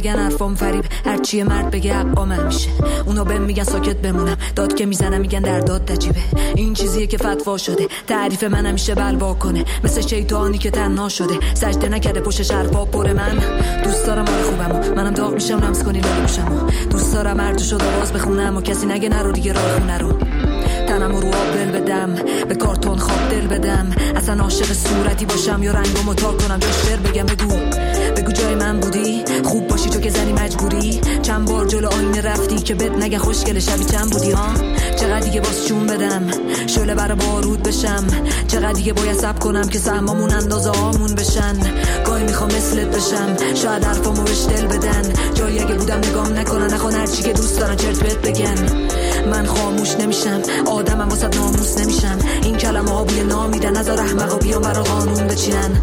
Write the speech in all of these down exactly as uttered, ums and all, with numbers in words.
نگن حرفام فریب، هرچی مرد بگه حقام میشه. اونا بهم میگن ساکت بمونم، داد که میزنم میگن در داد تجیبه. این چیزیه که فتوا شده، تعریف من همیشه بلوا کنه، مثل شیطانی که تنها شده، سجده نکرده پشت حرفا پر. من دوست دارم حال خوبمو، منم داغ میشم لمس کنی لاله میشم. دوست دارم هر جو شد آواز بخونم و کسی نگه نرو دیگه راه خونه رو. تنم رو آب دل بدم، به کارتون خواب دل بدم، اصلا عاشق صورتی باشم یا رنگمو تا کنم. جشتر بگم بگو بگو جای من بودی، خوب باشی تو که زنی مجبوری. چند بار جلو آینه رفتی که بد نگه خوشگل شبی چند بودی ها. چقدر دیگه باز چون بدم شعله برا بارود بشم، چقدر دیگه باید صبر کنم که سهمامون اندازه هامون بشن. گاهی میخوام مثلت بشم، شاید حرفامو بهش دل بدن، جایی اگه بودم نگام نکنن، نخوان هرچی که دوست دارن چرت بهت بگن. من خاموش نمیشم، آدمم واسه ناموس نمیشم، این کلمه ها بوی نامیدن، نذار احمقا بیان برا قانون بچینن.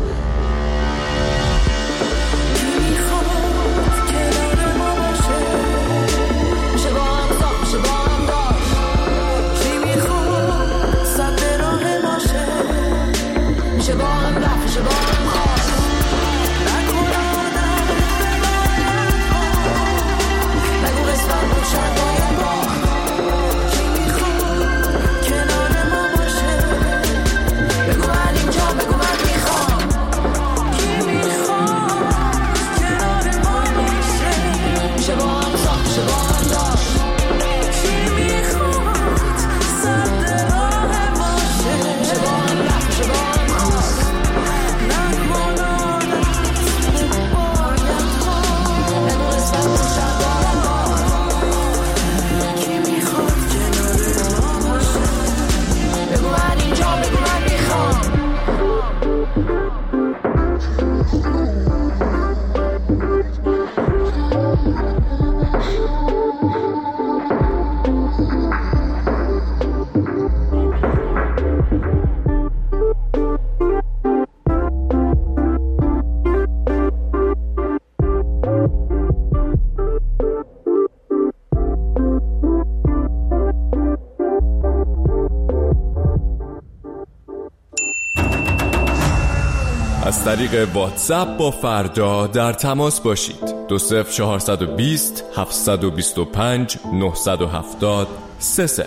از طریق واتساپ با فردا در تماس باشید. دو صفر چهارصد و بیست هفتصد و بیست و پنج نهصد و هفتاد سه صفر.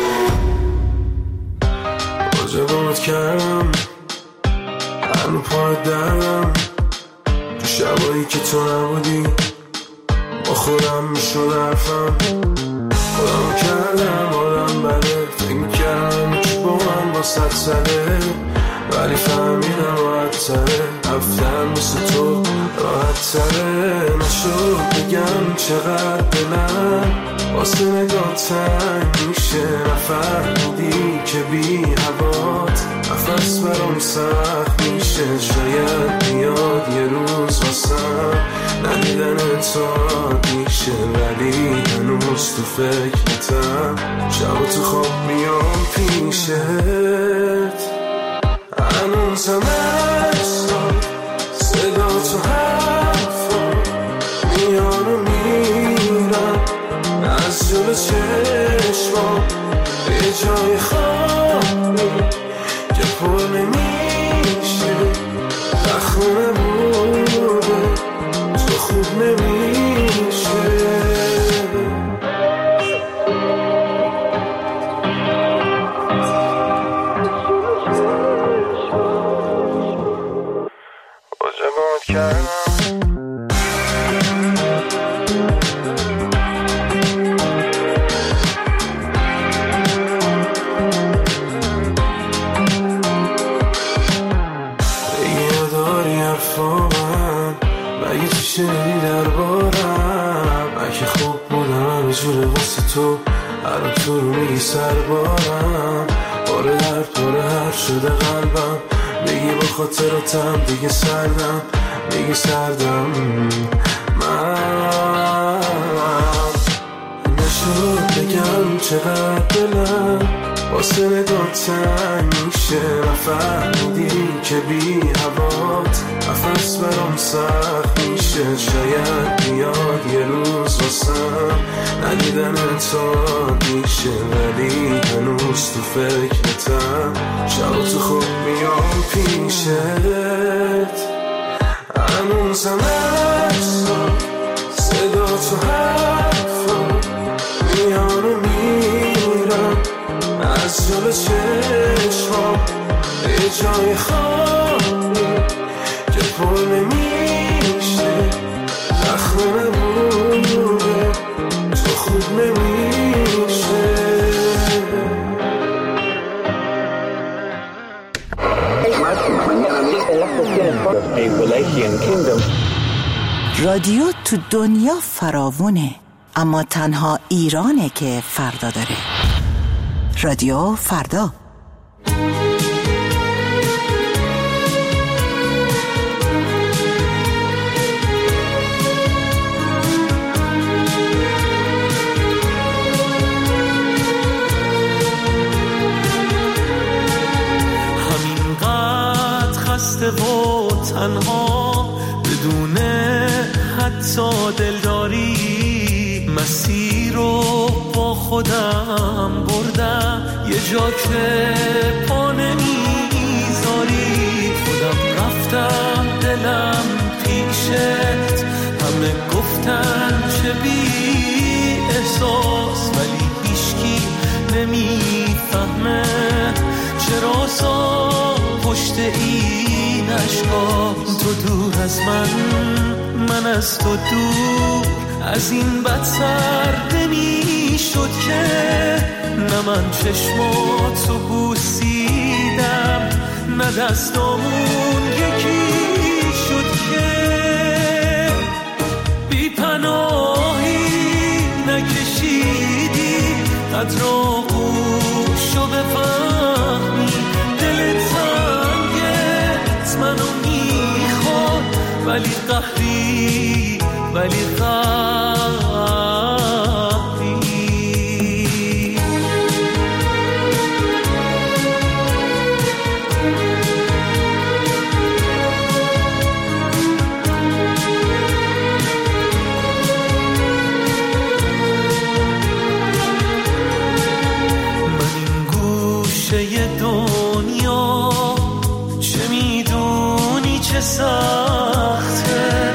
آجابات کردم هنو پای دردم، تو شبایی که تو نبودی با خودم میشون حرفم. خودم کردم آدم بده، فکر میکردم که با من با صد ساله، ولی فهمیدم راحت تره، رفتن مثل تو راحت تره. نشد بگم چقدر دلم واسه نگاه تنگ میشه، نفهمیدی که بی هوات نفس برام سخت میشه. شاید بیاد یه روز واسم ندیدن تو میشه، ولی هنوز تو فکرتم، شب تو خواب میام پیشت. هنوز هم احسان صدا تو حرفا میان و میرم از جلو چشمام، به جای خالی که پر نمیشه، زخم نبوده تو خوب نمیشه. شنیدی دربارم، اگه خوب بودم همه جوره واسه تو، الان تو رو میگی سربارم، باره درد باره هر شده قلبم، میگی با خاطراتم دیگه سردم، میگی سردم. من نشد بگم چقدر دلم واسه نگاه تنگ میشه، نفهمیدی که بی هوات نفس برام سخت میشه. شاید بیاد یه روز واسم ندیدن تو میشه، ولی هنوز تو فکرتم، شب تو خوب میام پیشت. هنوز هم احسان تو حرفا میان و میرم از جلو چشمام یه جای خالی که پر نمیشه زخم نمونه تو خوب نمیشه. رادیو تو دنیا فراوونه، اما تنها ایرانه که فردا داره. رادیو فردا. همینقدر خسته و تنها بدون حتی دلداری مسیر رو با خودم بردم یه جا که پا نمیذاری خودم رفتم دلم پیشت همه گفتن چه بی احساس ولی هیچکی نمیفهمه چرا سا پشت این عشقا تو دور از من من از تو دور از این بدتر نمی شد که نه من چشماتو بوسیدم نه دستامون یکی شد که بی پناهی نکشیدی قدر آغوشو بفهمی دل تنگت منو میخواد ولی قهری ولی قهری من این گوشه دنیا چه میدونی چه سخته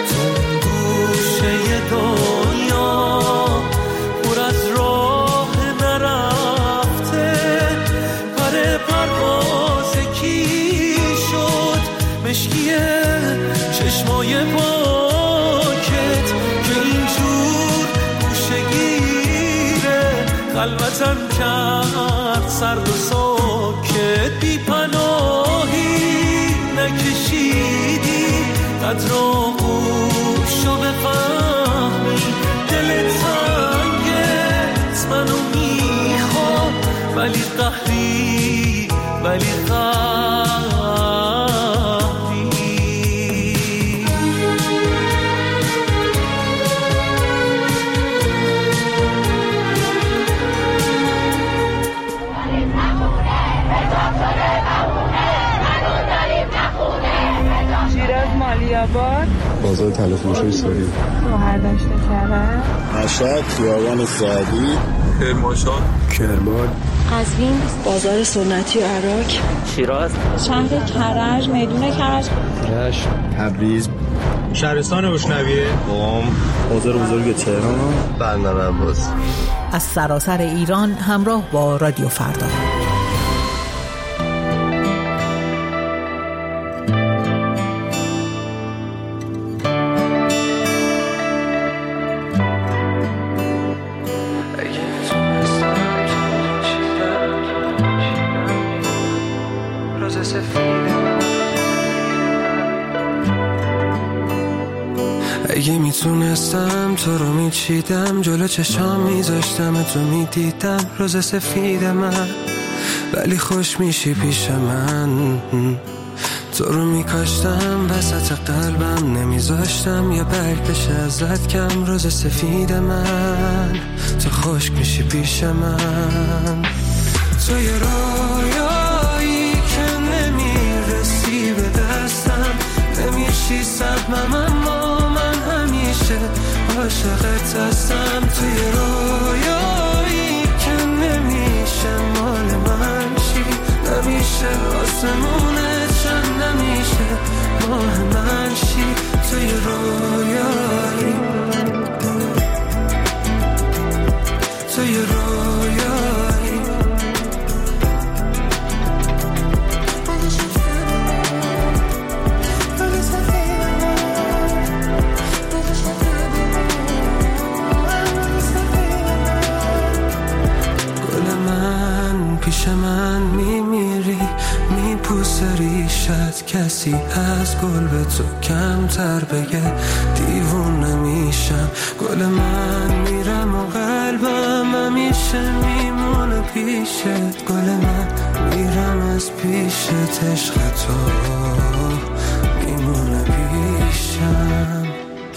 چشمای پاکت که اینجور گوشگیره خلوتم کرد سرد و ساکت بی پناهی نکشیدی قدر آغوشو بفهمی دل تنگت منو میخواد ولی قهری ولی قهری مالیاباد بازار تلفروشی ساری شوهر داشته کرده مشهد خیابان سعدی کرمانشاه کرمان قزوین بازار سنتی عراق شیراز شهر کرج میدون کرج رشت تبریز شهرستان روشنویه قم بازار بزرگ تهران بندر عباس. از سراسر ایران همراه با رادیو فردا. اگه میتونستم تو رو میچیدم جلو چشام میذاشتم تو میدیدم روز سفید من ولی خوش میشی پیش من تو رو میکاشتم وسط قلبم نمیذاشتم یا برگ بشه ازت کم روز سفید من تو خشک میشی پیش من تو یه رویایی که نمیرسی به دستم نمیشی سبمم اما عاشقت هستم توی رویایی که نمیشه مال من چی نمیشه آسمونه چند نمیشه ماه من چی توی رویایی کسی از گل به تو کمتر بگه دیوونه میشم. گل من میرم و قلبم همیشه میمونه پیشت. گل من میرم از پیشت، عشق تو میمونه پیشم.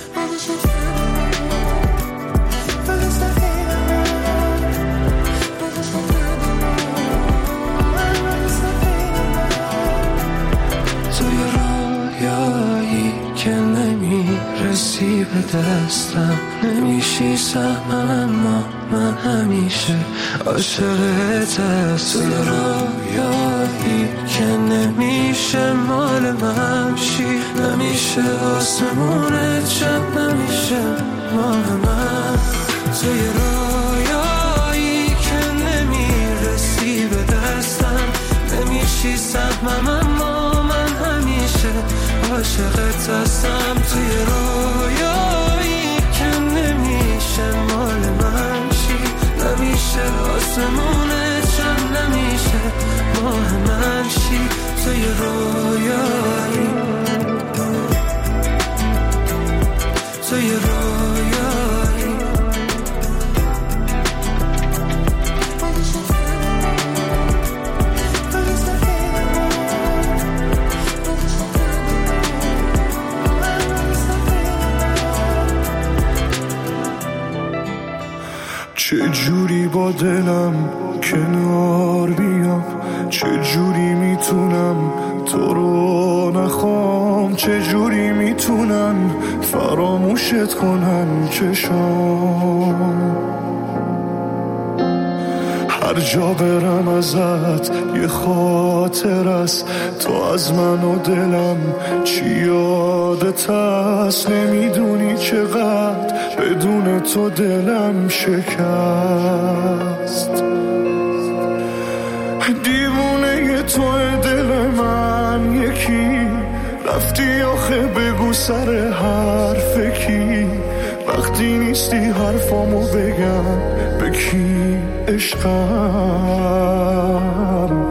که نمیرسی به دستم، نمیشی سهمم، اما من همیشه عاشقت هستم. توی رویایی که نمیشه مال من شی، نمیشه آسمونت شب، نمیشه مال من. توی رویایی که نمیرسی به دستم، نمیشی سهمم، اما من همیشه عاشقت هستم. توی رویایی که نمیشه مال من شی، نمیشه آسمونت شم، نمیشه ماه من شی. توی رویایی، توی رویایی چه جوری با دلم کنار بیام، چه جوری میتونم تو رو نخوام، چه جوری میتونن فراموشت کنن چشام. هر جا برم ازت یه خاطر است، تو از من و دلم چی یادت هست. نمیدونی چقدر بدون تو دلم شکست. دیوونه توی دل من یکی، رفتی آخه بگو سر حرف کی. وقتی نیستی حرفامو بگم به کی عشقم.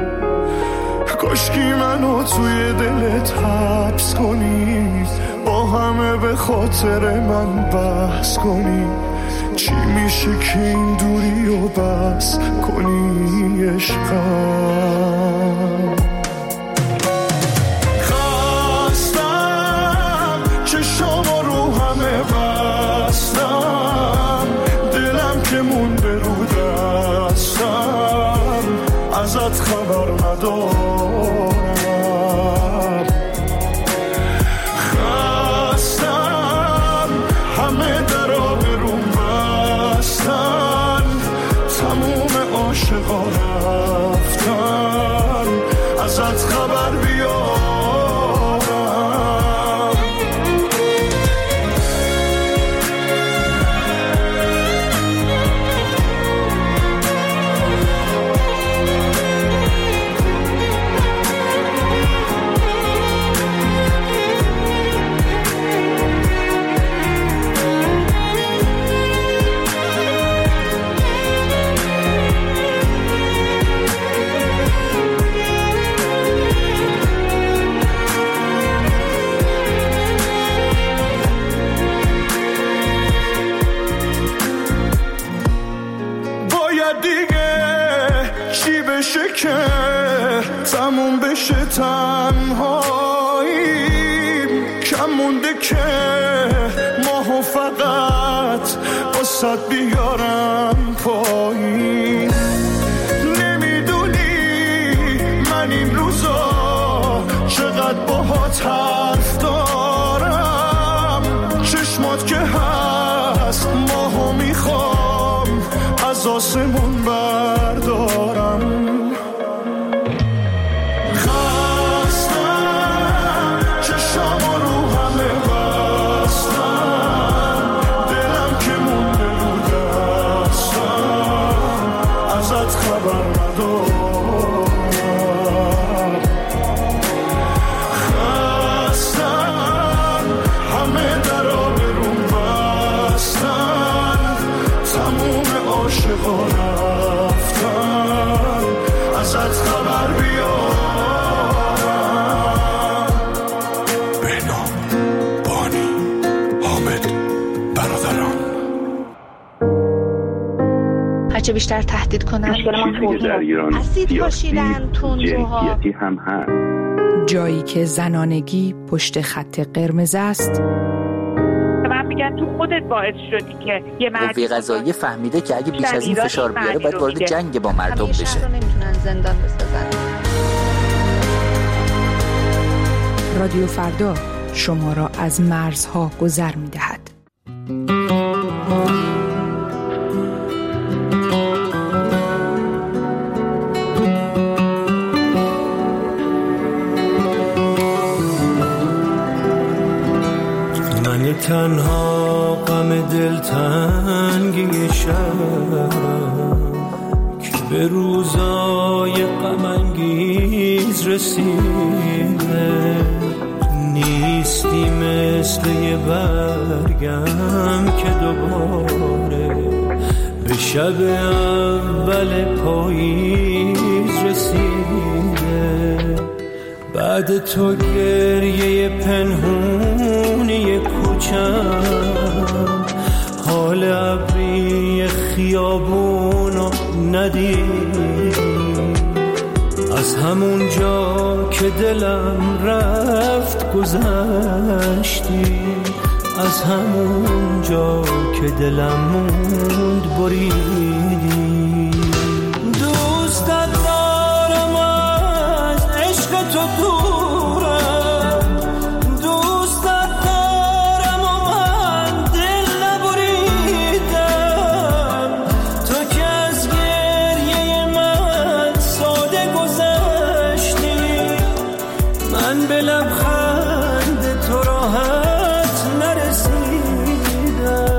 کاشکی منو توی دلت حبس کنی، با همه به خاطر من بحث کنی. چی میشه که این دوری و بس کنی عشقم. خواستم چشامو رو همه بستم، دلم که مونده رو دستم، ازت خبر ندارم. خواستم همه درا برون بستن، تموم عاشقا رفتن، ازت خبر بیارم. که تموم بشه تنهاییم، کم مونده که ماهو فقط واسه بیارم پایین. نمیدونی من این روزا چقدر باهات حرف دارم، چشمات که هست ماهو میخوام از آسمون بردارم. ازت خبر بیارم. هرچه بیشتر تهدید کنن. مشکل ما توهین در ایران اسید پاشیدن، تندروها، جنسیتی هم هست. جایی که زنانگی پشت خط قرمز است. من میگن تو خودت باعث شدی که یه مرد قوه قضاییه فهمیده که اگه بیش از این فشار بیاره باید وارد جنگ با مردم بشه. همیشه نمیتونن زندان بسازن. رادیو فردا شما را از مرزها گذر می‌دهد. من تنها غم دلتنگی شب که به روزای غم انگیز رسیده، نیستی مثل یه برگم که دوباره به شب اول پاییز رسیده. بعد تو گریه پنهونی کوچم، حال ابری خیابونو ندید. از همون جا که دلم رفت گذشتی، از همون جا که دلم موند بریدی. دوستت دارم از عشق تو دورم، دوستت دارم و من دل نبریدم. تو که از گریه من ساده گذشتی، من به لبخند تو راحت نرسیدم.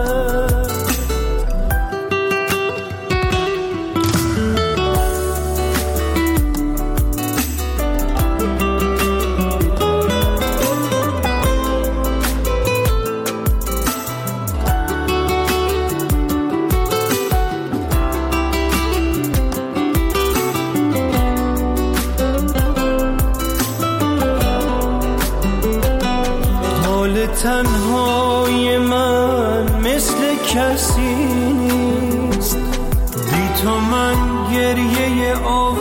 تنهای من مثل کسی نیست، بی تو من گریه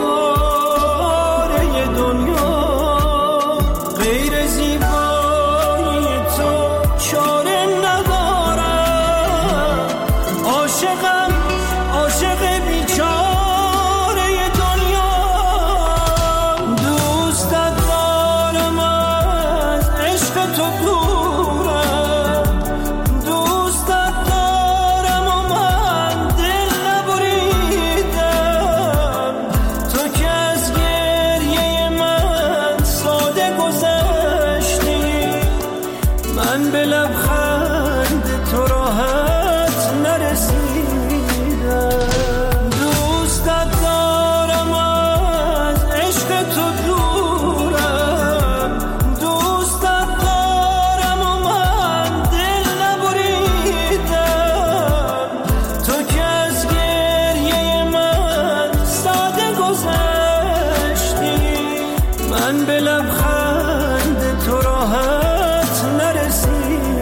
آواره دنیا. غیر زیبایی تو چاره ندارم، عاشقم عاشق بیچاره دنیا. دوستت دارم از عشق تو دور، به لبخند تو راحت نرسیدم. دوستت دارم از عشق تو دورم، دوستت دارم و من دل نبریدم. تو که از گریه من ساده گذشتی، من به لبخند تو راحت نرسیدم.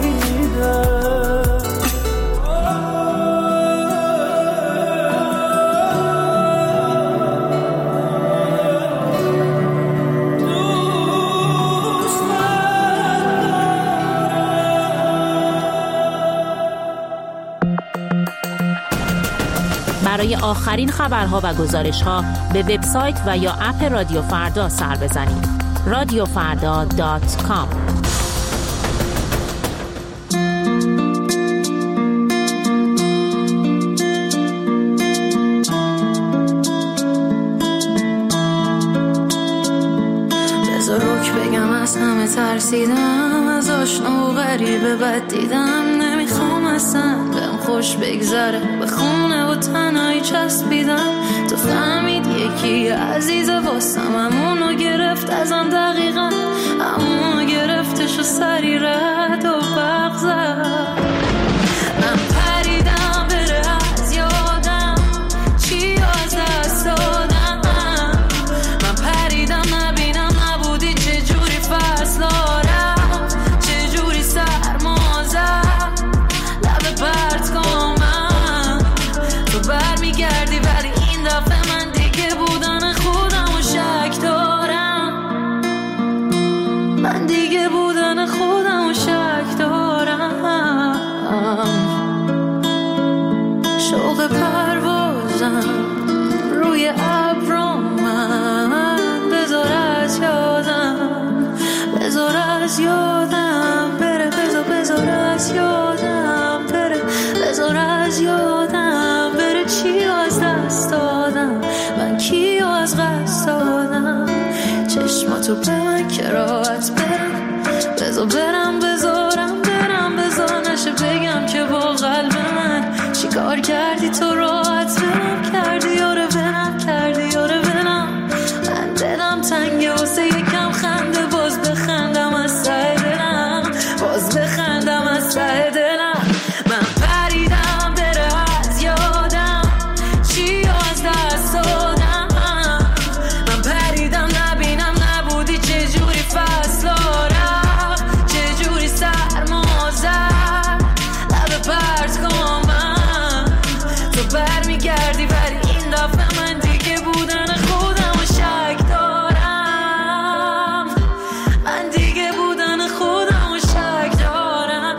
برای آخرین خبرها و گزارش‌ها به وبسایت و یا اپ رادیو فردا سر بزنید. رادیو فردا دات کام. بذار روک بگم از همه ترسیدم، از آشنا و غریبه بد دیدم. نمیخوام اصلا بهم خوش بگذره، به خونه و تنهایی چسبیدم. تو فهمید یکی عزیزه واسم، همونو گرفت ازم دقیقا، همونو گرفتش و سری رد و برق زد. من پریدم بره از یادم، چی از دست دادم. من پریدم نبینم نبودی چجوری فصلارم، چجوری سرما زد لب پرت کنم. تو برمیگردی شوق پروازم روی ابرام من، بذار از یادم بذار از یادم بره، بذار بذار از یادم بره، بذار از یادم بره. چی از دست دادم من، کی از قصد دادم، چشماتو به من که راحت برم، بذار برم بذارم برم، بذار نشه بگم که با قلب من چی کار کردی تو راحت برم کردی، یاره برم کردی یاره برم. من دلم تنگه واسه یکم خنده، باز بخندم از ته دلم، باز بخندم از ته دلم. من پریدم بره از یادم، چی از دست دادم، من پریدم نبینم نبودی چجوری فصلا رفت، چجوری سرما زد لب پرت کن من، تو برمیگردی ولی این دفعه من دیگه بودن خودم و شک دارم، من دیگه بودن خودم و شک دارم.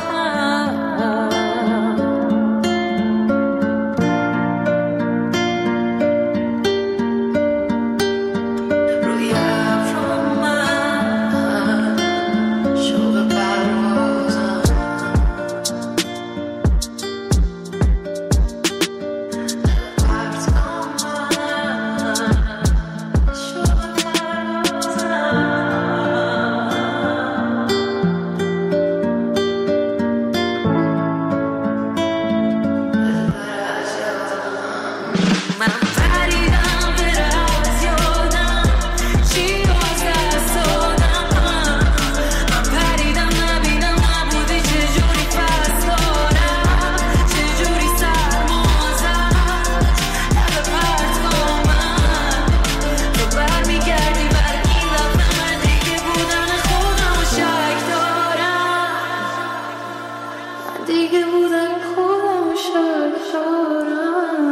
روی ابرام من شوق پروازم، پرت کن من شوق پروازم. من پریدم بره از یادم، چی از دست دادم، من پریدم نبینم نبودی چجوری فصلا رفت، چجوری سرما زد لب پرت کن من، تو برمیگردی ولی این دفعه من دیگه بودن خودم و شک دارم، من دیگه بودن خودم و شک دارم.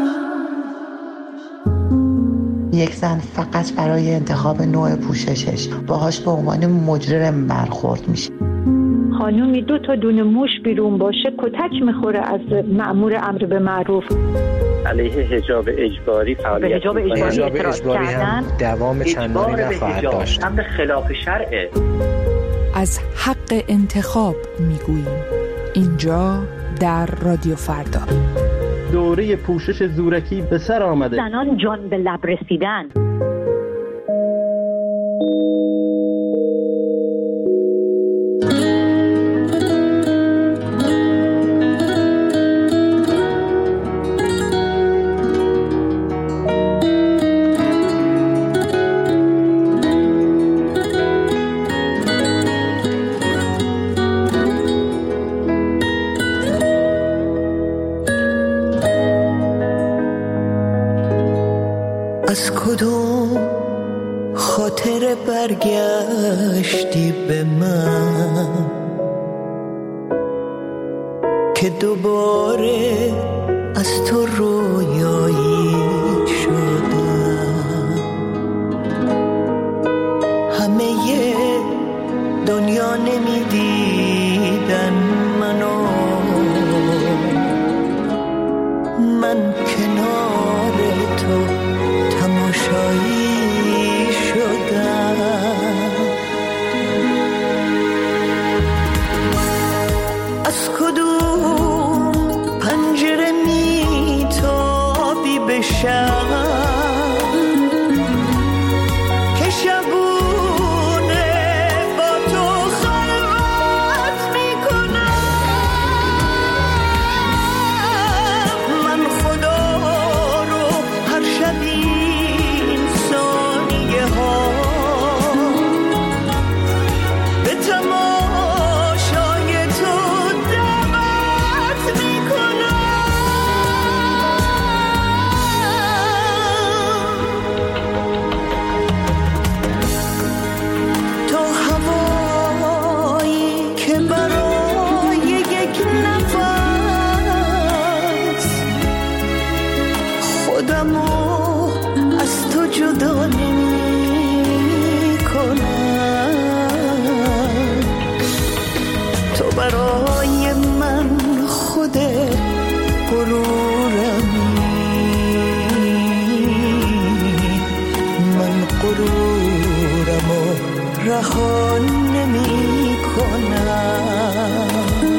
یک زن فقط برای انتخاب نوع پوششش باهاش به عنوان مجرم برخورد میشه. خانومی دو تا دونه موش بیرون باشه کتک میخوره از مأمور امر به معروف. علیه حجاب اجباری فعالیت حجاب اجباری حجاب اعتراض اجباری هم کردن. دوام چندانی نخواهد داشت. امر خلاف شرعه. از حق انتخاب میگوییم اینجا در رادیو فردا. دوره پوشش زورکی به سر آمده. زنان جان به لب رسیدن. از کدوم خاطر برگشتی به من که دوباره از تو رویایی شدم. همه دنیا نمیدیدن منو، من کنار تو تماشایی شدم. از کدوم پنجره میتابی به شب که شبونه با تو خلوت میکنم. من خدا رو هر شبی به تماشای تو دعوت میکنم. تو هوایی که برای یک نفس خودمو از تو جدا برای من خودت غرورمی. غرورم و رها نمی کنم.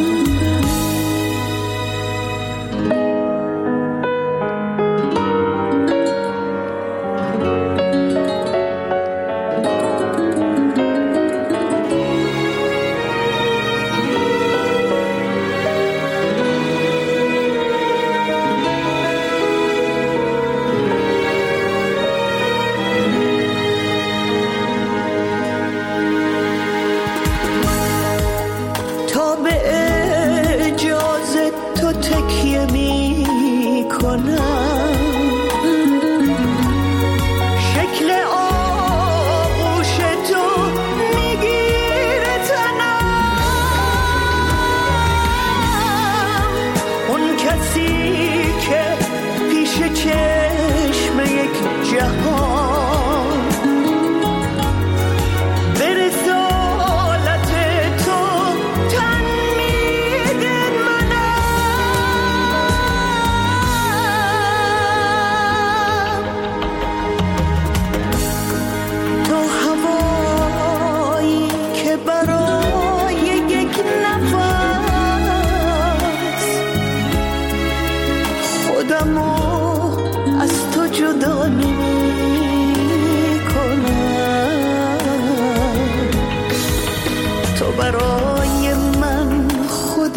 برای من خود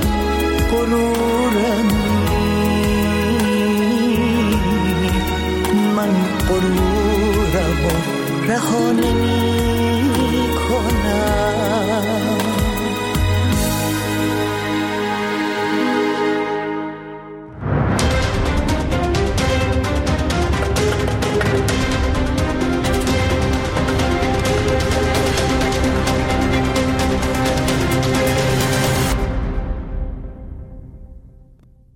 غرورم، من غرورم و رها نمی